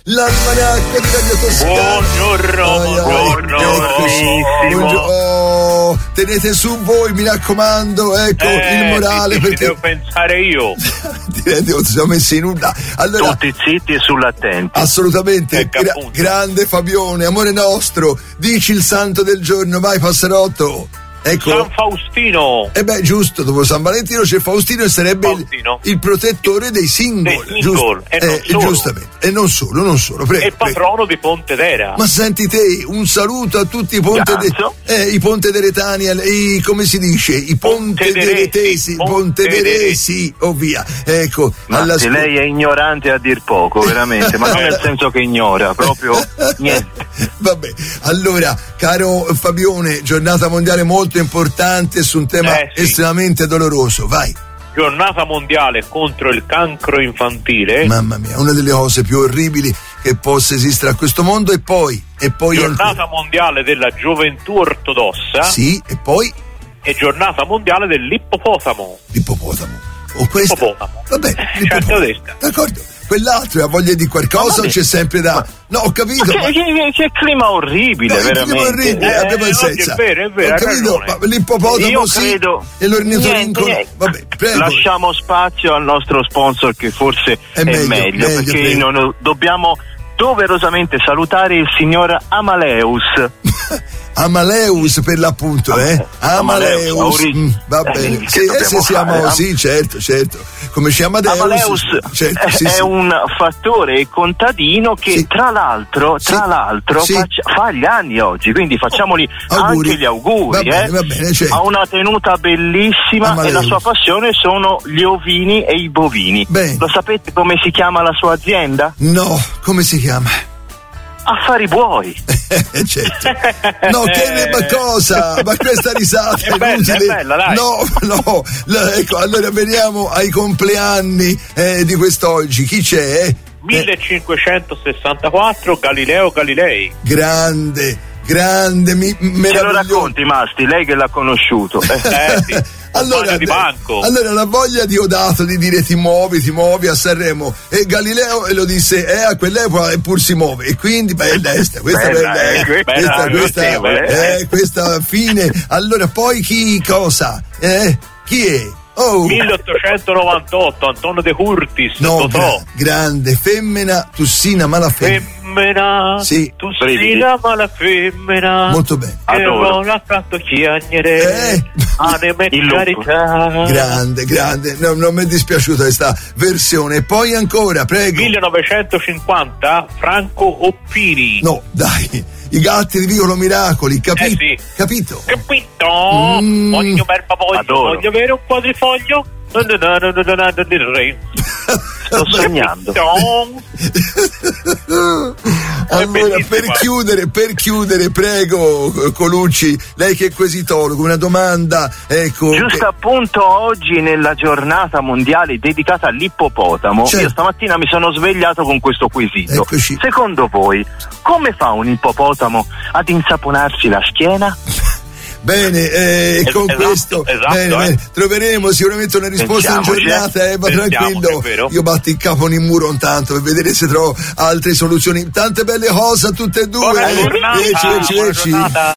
l'almanacco di Radio Toscana. Buongiorno. Tenete su voi, mi raccomando, ecco il morale, sì, perché devo pensare io. Direi siamo messi in nulla. Allora, tutti zitti e sull'attenti. assolutamente, grande Fabione, amore nostro, dici il santo del giorno, vai Passerotto. Ecco. San Faustino. Giusto, dopo San Valentino c'è Faustino e sarebbe il protettore dei single. Giusto. Giustamente. E non solo, prego. È il patrono di Pontedera. Ma senti te, un saluto a tutti i pontederetani, come si dice? I pontederesi, o via. Ecco. Lei è ignorante a dir poco, veramente, ma non nel senso che ignora, proprio niente. Vabbè, allora, caro Fabione, giornata mondiale molto importante su un tema estremamente doloroso, vai. Giornata mondiale contro il cancro infantile. Mamma mia, una delle cose più orribili che possa esistere a questo mondo. E poi giornata ancora. mondiale della gioventù ortodossa. Sì, e poi e giornata mondiale dell'ippopotamo. Ippopotamo. Vabbè, d'accordo. Quell'altro ha voglia di qualcosa, c'è sempre da. No, ho capito. Che clima orribile, veramente. Clima orribile, abbiamo pazienza. È vero, ho capito, ma l'ippopotamo io credo. E l'ornitorinco. Vabbè, prego. Lasciamo spazio al nostro sponsor, che forse è meglio perché non dobbiamo doverosamente salutare il signor Amaleus. Amaleus per l'appunto, Amaleus. Va bene. Se siamo certo. Come si chiama Amadeus? È un fattore contadino che tra l'altro fa gli anni oggi, quindi facciamoli anche gli auguri. Va bene, certo. Ha una tenuta bellissima. Amaleus. E la sua passione sono gli ovini e i bovini. Bene. Lo sapete come si chiama la sua azienda? No, come si chiama? Affari buoi. Certo. No, che cosa? Ma questa risata è inutile. È bella, dai. No. Ecco, allora veniamo ai compleanni di quest'oggi. Chi c'è? 1564 Galileo Galilei. Grande, meraviglioso. Ce lo racconti, Masti, lei che l'ha conosciuto. Sì. Allora, di banco. Allora la voglia di Odato di dire ti muovi a Sanremo, e Galileo lo disse a quell'epoca eppur si muove, e quindi questa fine. Allora poi chi è? 1898 Antonio De Curtis. Grande femmina tussina malafemmina. Sì. Tussina malafemmina. Molto bene. Adoro. L'accanto chiagnere. Anime di carità. Grande. Non mi è dispiaciuta questa versione. E poi ancora, prego. 1950 Franco Oppiri. No, dai. I gatti di Vicolo Miracoli, capito? Capito? Voglio avere un quadrifoglio. Sto sognando. Allora, per chiudere, prego, Colucci, lei che è quesitologo, una domanda, ecco. Giusto appunto oggi, nella giornata mondiale dedicata all'ippopotamo, io stamattina mi sono svegliato con questo quesito. Eccoci. Secondo voi, come fa un ippopotamo ad insaponarsi la schiena? Bene, con questo bene, troveremo sicuramente una risposta in giornata, ma tranquillo, io batto il capo in muro un tanto per vedere se trovo altre soluzioni. Tante belle cose a tutte e due. Buona giornata.